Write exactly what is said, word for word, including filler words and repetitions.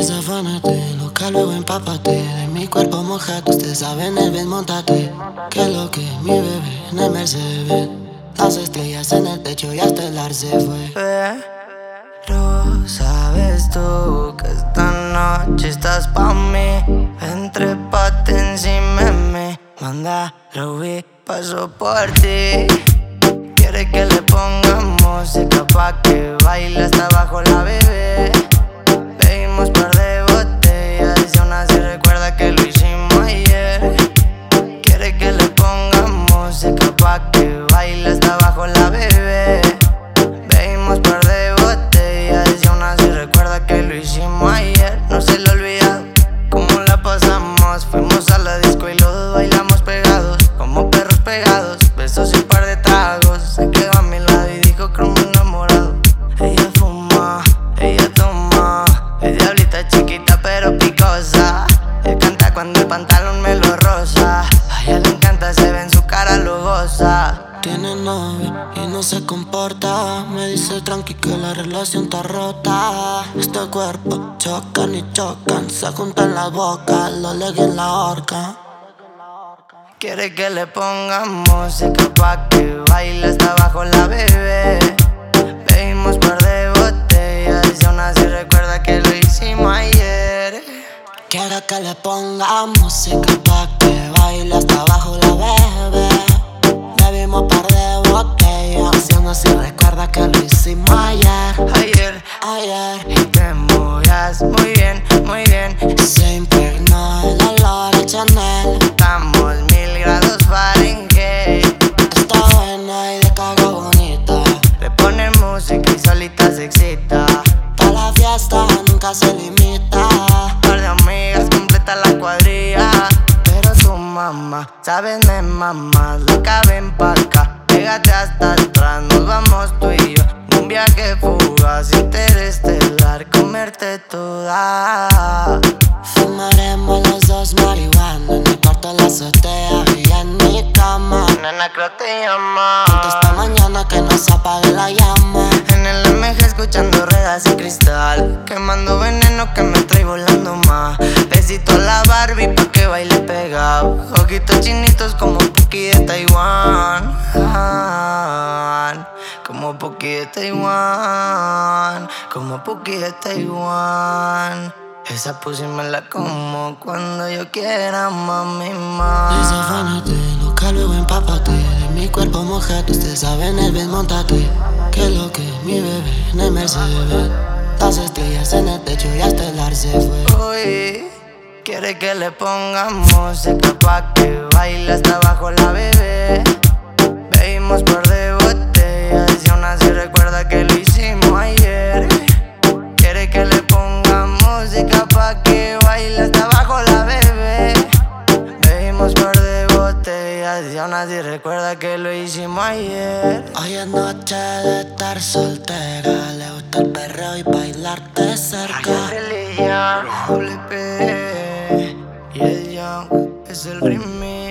Desafánate, loca, luego empápate. De mi cuerpo mojado, ustedes saben el bien, montate. Que lo que mi bebé en el Mercedes. Las estrellas en el techo y hasta el ar se fue. Pero sabes tú que esta noche estás pa' mí. Entrépate encima de mí. Manda, lo vi, paso por ti. Quiere que le pongamos música pa' que baile hasta abajo la bebé. Bebimos par de botellas y aún así recuerda que lo hicimos ayer. Quiere que le pongamos música pa' que baile hasta abajo la bebé. Bebimos par de botellas y aún así recuerda que lo hicimos ayer. No se le olvida cómo la pasamos. Fuimos a la disco y los dos bailamos pegados, como perros pegados, besos y un par de tragos. Se quedó a mi lado y dijo que me enamorado. Ella fuma, ella toma, es diablita chiquita pero picosa. Él canta cuando el pantalón me lo roza. A ella le encanta, se ve en su cara, lo goza. Tiene novio y no se comporta. Me dice tranqui que la relación está rota. Este cuerpo chocan y chocan, se juntan las bocas, lo leguen en la horca. Quiere que le pongamos música pa' que baile hasta abajo la bebé. Bebimos par de botellas y aún así recuerda que lo hicimos ayer. Quiere que le ponga música pa' que baile hasta abajo la bebé. Bebimos par de botellas y aún así recuerda que lo hicimos ayer. Ayer, Ayer. y te movías muy bien, muy bien. Se impregnó el olor a Chanel. Estamos mil grados Fahrenheit. Está buena y de caga bonita. Le ponen música y solita se excita. Pa' la fiesta nunca se limita. Par de amigas completa la cuadrilla. Pero tu mamá, sabes me mamá. Loca, ven pa' acá, pégate hasta atrás. Nos vamos tú y yo en un viaje fugaz, interestelar, comerte toda. Fumaremos los dos marihuana en el cuarto de la azotea y en mi cama. Nena, creo te llama. Tanto esta mañana que no se apague la llama. En el M G escuchando ruedas y cristal, quemando veneno que me trae volando más. Besito a la Barbie pa' que baile pegado. Ojitos chinitos como Puki de Taiwán. Ah, como Puki de Taiwán. Como Puki de Taiwán. Esa pussy me la como cuando yo quiera, mami, más. Desafánate, loca, luego empápate. De mi cuerpo mojado, ustedes saben el bien, montate. Que lo que mi bebé en el Mercedes. Las estrellas en el techo y hasta el ar se fue. Uy, quiere que le pongamos música pa' que baile hasta abajo la bebé. Bebimos par de botellas y aún así recuerda que lo hicimos ayer. Quiere que le pongamos música pa' que baile hasta abajo la bebé. Bebimos par de botellas y aún así recuerda que lo hicimos ayer. Hoy es noche de estar soltera. Le gusta el perreo y bailarte cerca. Religión, doble P y el Young es el remix.